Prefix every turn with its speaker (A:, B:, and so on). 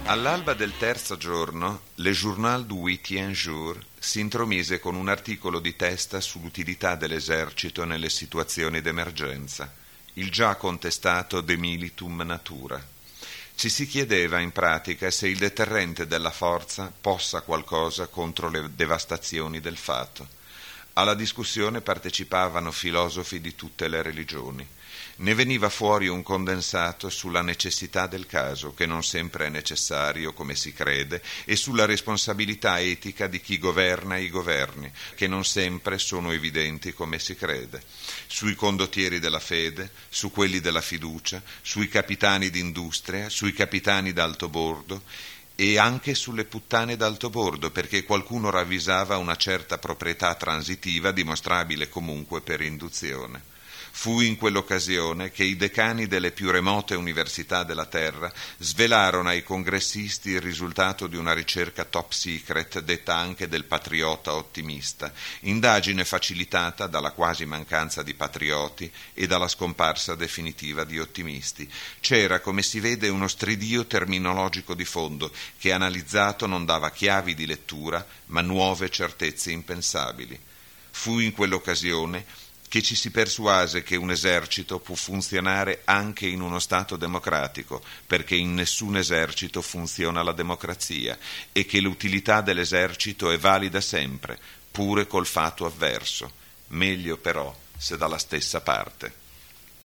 A: All'alba del terzo giorno, Le Journal du Huitième Jour si intromise con un articolo di testa sull'utilità dell'esercito nelle situazioni d'emergenza, il già contestato de militum natura. Ci si chiedeva in pratica se il deterrente della forza possa qualcosa contro le devastazioni del fato. Alla discussione partecipavano filosofi di tutte le religioni. Ne veniva fuori un condensato sulla necessità del caso, che non sempre è necessario come si crede, e sulla responsabilità etica di chi governa i governi, che non sempre sono evidenti come si crede, sui condottieri della fede, su quelli della fiducia, sui capitani d'industria, sui capitani d'altobordo, e anche sulle puttane d'altobordo, perché qualcuno ravvisava una certa proprietà transitiva dimostrabile comunque per induzione. Fu in quell'occasione che i decani delle più remote università della Terra svelarono ai congressisti il risultato di una ricerca top secret detta anche del patriota ottimista, indagine facilitata dalla quasi mancanza di patrioti e dalla scomparsa definitiva di ottimisti. C'era, come si vede, uno stridio terminologico di fondo che analizzato non dava chiavi di lettura, ma nuove certezze impensabili. Fu in quell'occasione che ci si persuase che un esercito può funzionare anche in uno Stato democratico, perché in nessun esercito funziona la democrazia, e che l'utilità dell'esercito è valida sempre, pure col fatto avverso. Meglio però se dalla stessa parte.